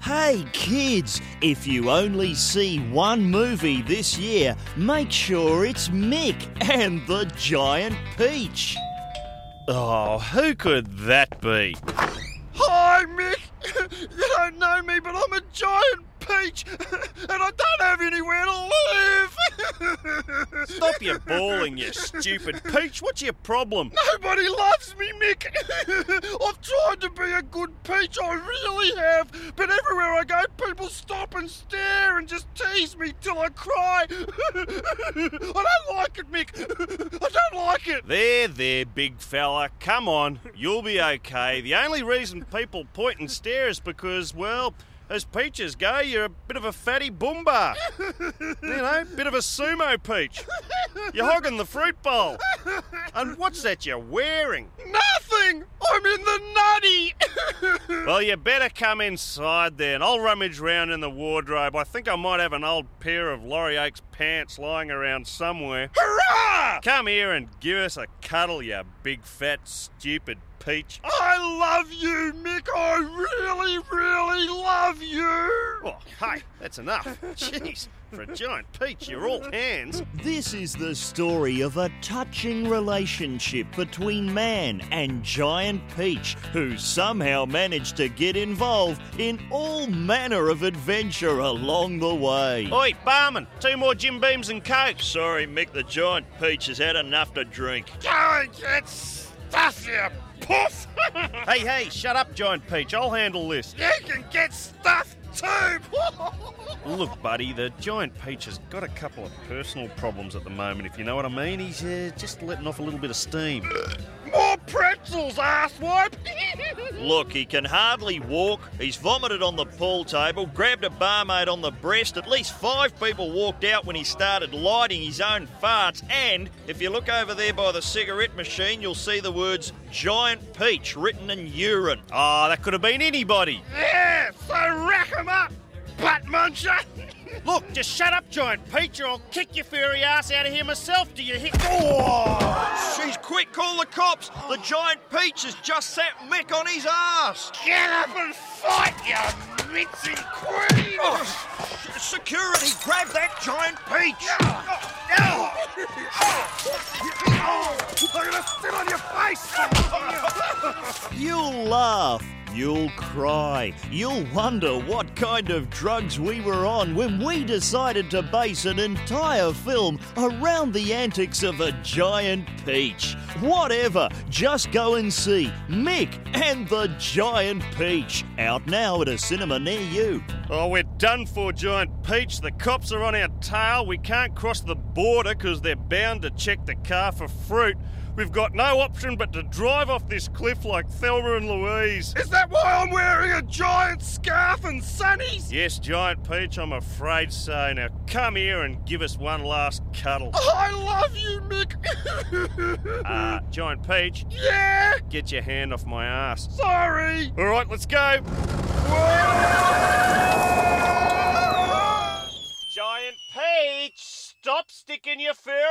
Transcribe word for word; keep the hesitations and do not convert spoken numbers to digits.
Hey kids, if you only see one movie this year, make sure it's Mick and the Giant Peach. Oh, who could that be? Hi, Mick! You don't know me, but I'm a giant peach, and I don't have anywhere to live! Stop your bawling, you stupid peach. What's your problem? Nobody loves me, Mick! I've tried to be a good peach, I really have, but everywhere I go, people stop and stare and just tease me till I cry. I don't like it, Mick. I don't like it. There, there, big fella. Come on, you'll be okay. The only reason people point and stare is because, well, as peaches go, you're a bit of a fatty boomba. You know, bit of a sumo peach. You're hogging the fruit bowl. And what's that you're wearing? Nothing! I'm in the nutty! Well, you better come inside then. I'll rummage round in the wardrobe. I think I might have an old pair of Laurie Oakes pants lying around somewhere. Hurrah! Come here and give us a cuddle, you big fat stupid peach. I love you, Mick. I really, really love you. Oh, hey, that's enough. Jeez, for a giant peach, you're all hands. This is the story of a touching relationship between man and Giant Peach, who somehow managed to get involved in all manner of adventure along the way. Oi, barman, two more Jim Beams and Coke. Sorry, Mick, the Giant Peach has had enough to drink. Go and get stuff, you puff. Hey, hey, shut up, Giant Peach. I'll handle this. You can get stuff too. Look, buddy, the Giant Peach has got a couple of personal problems at the moment, if you know what I mean. He's uh, just letting off a little bit of steam. More pretzels, asswipe. Look, he can hardly walk. He's vomited on the pool table, grabbed a barmaid on the breast. At least five people walked out when he started lighting his own farts. And if you look over there by the cigarette machine, you'll see the words Giant Peach written in urine. Oh, that could have been anybody. Yeah, so rack 'em up, butt muncher. Look, just shut up, Giant Peach, or I'll kick your furry ass out of here myself. Do you hit? Oh, she's quick, call the cops. The Giant Peach has just sat Mick on his ass. Get up and fight, you mincing queen. Oh, security, grab that Giant Peach. No! I'm gonna sit on your face! You'll laugh, you'll cry, you'll wonder what kind of drugs we were on when we decided to base an entire film around the antics of a Giant Peach. Whatever, just go and see Mick and the Giant Peach, out now at a cinema near you. Oh, we're done for, Giant Peach. The cops are on our tail. We can't cross the border because they're bound to check the car for fruit. We've got no option but to drive off this cliff like Thelma and Louise. Is that why I'm wearing a giant scarf and sunnies? Yes, Giant Peach, I'm afraid so. Now come here and give us one last cuddle. I love you, Mick. Ah, uh, Giant Peach. Yeah? Get your hand off my ass. Sorry. All right, let's go. Whoa! Giant Peach, stop sticking your fur